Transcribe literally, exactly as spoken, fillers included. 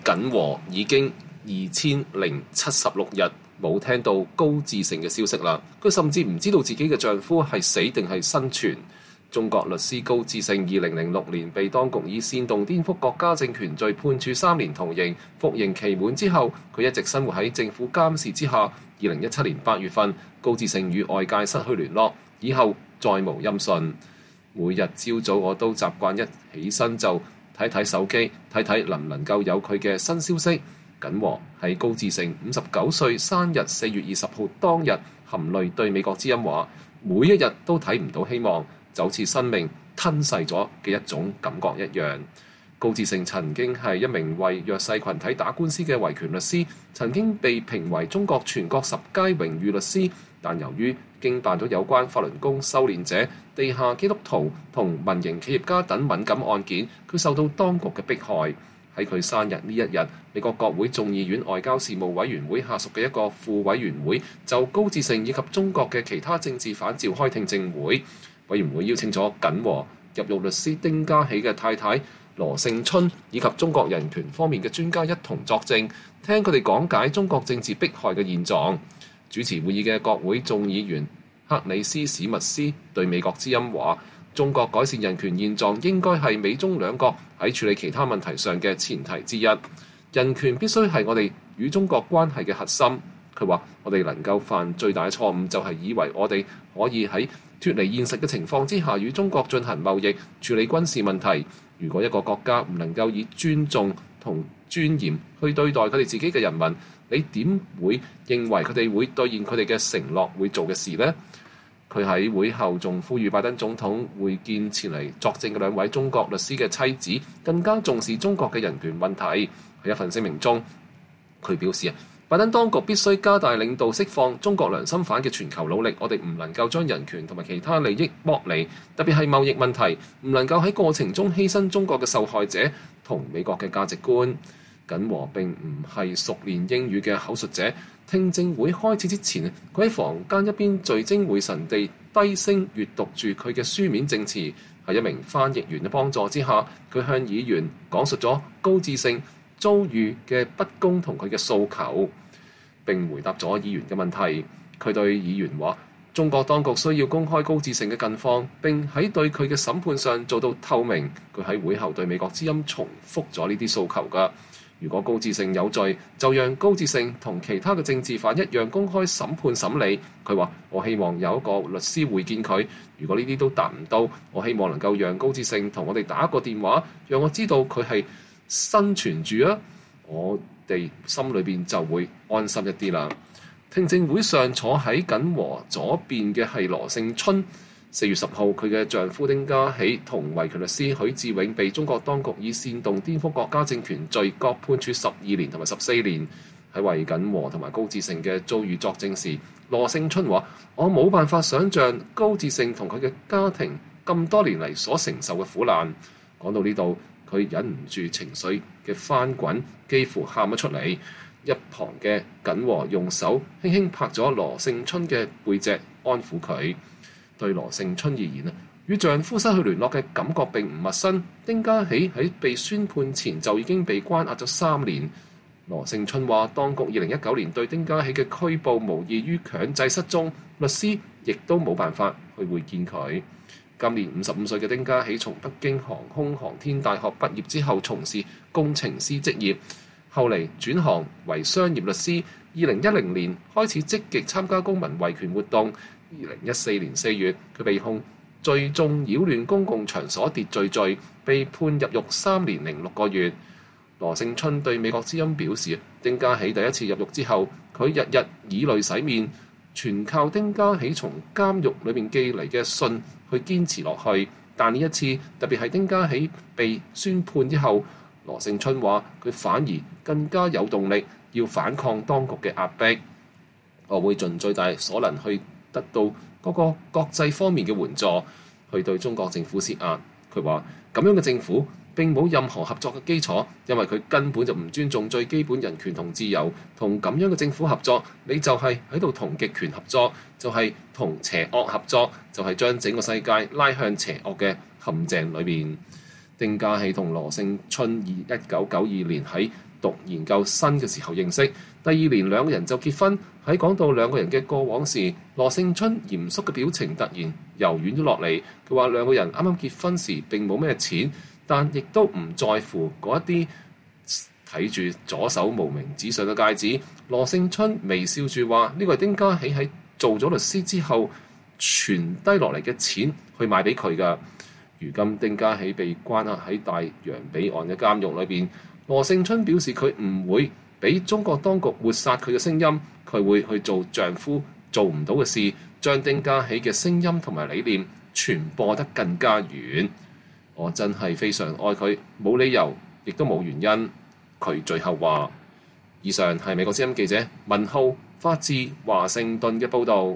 僅和已經二千零七十六日冇聽到高志盛嘅消息啦，佢甚至唔知道自己嘅丈夫係死定係生存。中國律師高志盛二零零六年被當局以煽動顛覆國家政權罪判處三年徒刑，服刑期滿之後，佢一直生活喺政府監視之下。二零一七年八月份，高志盛與外界失去聯絡，以後再無音訊。每日朝早我都習慣一起身就睇睇手機，睇睇能唔能夠有佢嘅新消息。僅和喺高志盛五十九歲生日四月二十號當日，含淚對美國之音話：每一日都睇唔到希望，就好似生命吞噬咗嘅一種感覺一樣。高志盛曾經係一名為弱勢群體打官司嘅維權律師，曾經被評為中國全國十佳榮譽律師，但由於經辦咗有關法輪功修煉者、地下基督徒同民營企業家等敏感案件，佢受到當局嘅迫害。喺佢生日呢一日，美國國會眾議院外交事務委員會下屬嘅一個副委員會就高志盛以及中國嘅其他政治犯召開聽證會。委員會邀請咗僅和入獄律師丁家喜嘅太太羅勝春以及中國人權方面嘅專家一同作證，聽佢哋講解中國政治迫害嘅現狀。主持會議嘅國會眾議員克里斯史密斯對美國之音話：中國改善人權現狀應該係美中兩國喺處理其他問題上嘅前提之一。人權必須係我哋與中國關係嘅核心。佢話：我哋能夠犯最大嘅錯誤就係以為我哋可以喺脫離現實嘅情況之下與中國進行貿易、處理軍事問題。如果一個國家唔能夠以尊重同尊嚴去對待佢哋自己嘅人民，你點會認為佢哋會兌現佢哋嘅承諾會做嘅事呢？佢喺會後仲呼籲拜登總統會見前嚟作證嘅兩位中國律師嘅妻子，更加重視中國嘅人權問題。喺一份聲明中，佢表示啊，拜登當局必須加大領導釋放中國良心犯嘅全球努力，我哋唔能夠將人權同埋其他利益剝離，特別係貿易問題，唔能夠喺過程中犧牲中國嘅受害者同美國嘅價值觀。僅和並唔係熟練英語嘅口述者，聽證會開始之前，佢喺房間一邊聚精會神地低聲閱讀住佢嘅書面證詞。喺一名翻譯員嘅幫助之下，佢向議員講述咗高志盛遭遇嘅不公同佢嘅訴求，並回答咗議員嘅問題。佢對議員話：中國當局需要公開高志盛嘅近況，並喺對佢嘅審判上做到透明。佢喺會後對美國之音重複咗呢啲訴求㗎。如果高志盛有罪，就讓高志盛同其他嘅政治犯一樣公開審判審理。佢話：我希望有一個律師會見佢。如果呢啲都達唔到，我希望能夠讓高志盛同我哋打個電話，讓我知道佢係生存住啊！我哋心裏邊就會安心一啲啦。聽證會上坐喺僅和左邊嘅係羅勝春。四月十號，佢嘅丈夫丁家喜同維權律師許志永被中國當局以煽動顛覆國家政權罪各判處十二年同埋十四年。喺為僅和同埋高志盛嘅遭遇作證時，羅勝春話：我冇辦法想像高志盛同佢嘅家庭咁多年嚟所承受嘅苦難。講到呢度，佢忍唔住情緒嘅翻滾，幾乎喊咗出嚟。一旁嘅僅和用手輕輕拍咗羅勝春嘅背脊，安撫佢。對羅勝春而言啊，與丈夫失去聯絡嘅感覺並唔陌生。丁家喜喺被宣判前就已經被關押咗三年。羅勝春話：當局二零一九年對丁家喜嘅拘捕無異於強制失蹤，律師亦都冇辦法去會見佢。今年五十五歲嘅丁家喜從北京航空航天大學畢業之後，從事工程師職業，後嚟轉行為商業律師。二零一零年開始積極參加公民維權活動。二零一四年四月，佢被控聚眾擾亂公共場所秩序罪，被判入獄三年零六個月。羅勝春對美國之音表示：丁家喜第一次入獄之後，佢日日以淚洗面，全靠丁家喜從監獄裏面寄嚟嘅信去堅持落去。但呢一次，特別係丁家喜被宣判之後，羅勝春話佢反而更加有動力要反抗當局嘅壓迫。我會盡最大所能去得到嗰個國際方面嘅援助，去對中國政府施壓。佢話咁樣嘅政府並冇任何合作嘅基礎，因為佢根本就唔尊重最基本人權同自由。同咁樣嘅政府合作，你就係喺度同極權合作，就係同邪惡合作，就係將整個世界拉向邪惡嘅陷阱裏面。丁家喜同羅勝春以一九九二年喺讀研究生嘅時候認識。第二年兩個人就結婚。喺講到兩個人嘅過往時，羅勝春嚴肅嘅表情突然柔軟咗落嚟。佢話兩個人啱啱結婚時並冇咩錢，但亦都唔在乎嗰一啲睇住左手無名指上嘅戒指。羅勝春微笑住話：呢個係丁家喜喺做咗律師之後傳低落嚟嘅錢去買俾佢㗎。如今丁家喜被關押喺大洋彼岸嘅監獄裏邊，羅勝春表示佢唔會俾中國當局抹殺佢嘅聲音，佢會去做丈夫做唔到嘅事，將丁家喜嘅聲音同埋理念傳播得更加遠。我真係非常愛佢，冇理由，亦都冇原因。佢最後話：以上係美國之音記者文浩發自華盛頓嘅報導。